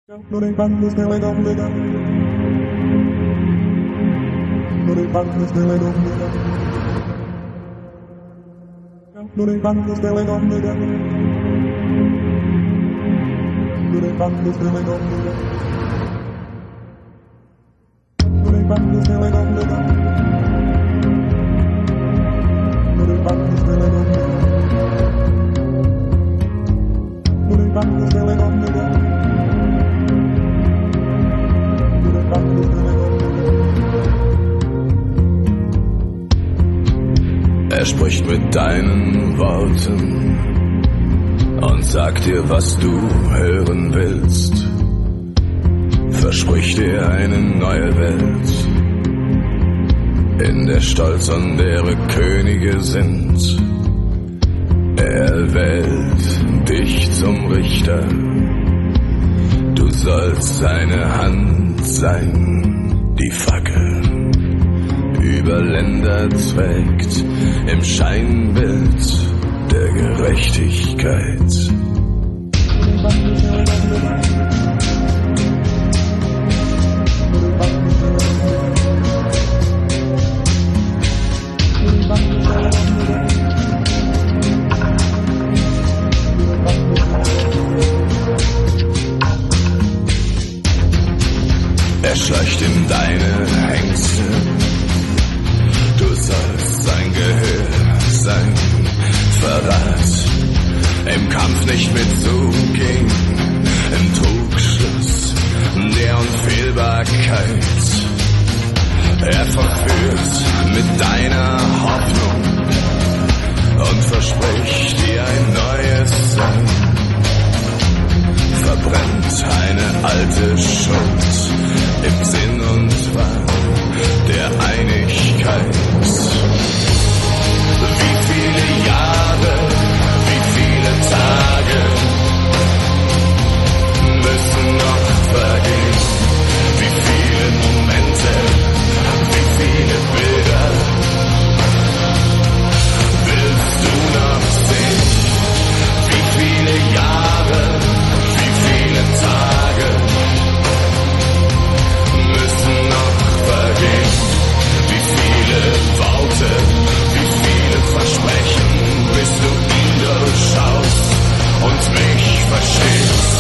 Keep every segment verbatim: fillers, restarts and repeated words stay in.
Non è quando stelle donne da Non è quando stelle donne da Non è quando stelle donne da Non è quando stelle donne da Non è quando stelle donne da Non è quando stelle donne da Non è quando stelle donne da Er spricht mit deinen Worten und sagt dir, was du hören willst. Verspricht dir eine neue Welt, in der Stolz und Ehre Könige sind. Er wählt dich zum Richter, du sollst seine Hand sein, die Fackel über Länder trägt, im Scheinbild der Gerechtigkeit. Er schleicht in deine Ängste, du sollst sein Gehör sein, Verrat, im Kampf nicht mitzugehen, im Trugschluss der Unfehlbarkeit. Er verführt mit deiner Hoffnung und verspricht dir ein neues Sein. Verbrennt eine alte Schuld im Sinn und Wahn der Einigkeit. Wie viele Jahre, wie viele Tage müssen noch vergehen? Wie viele Momente, wie viele Bilder willst du noch sehen? Wie viele Jahre, wie viele Tage müssen noch vergehen? Wie viele Worte, wie viele Versprechen, bis du ihn durchschaust und mich verstehst.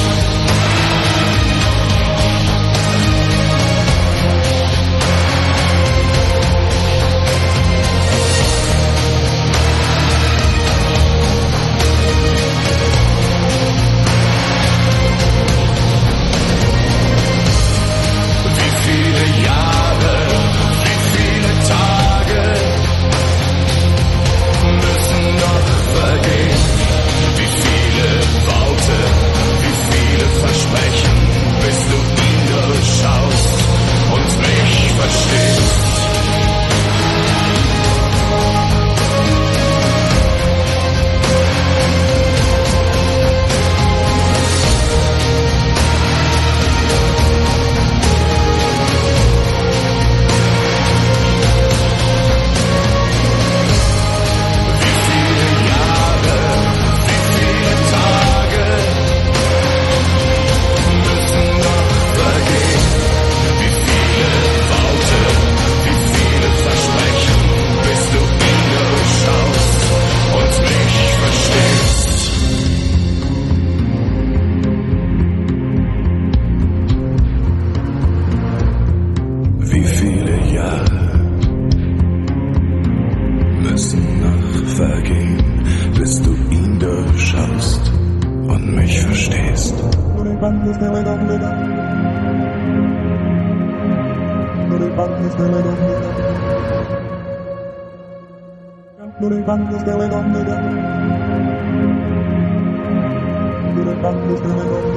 Non è quando stelle donne da Non è quando stelle donne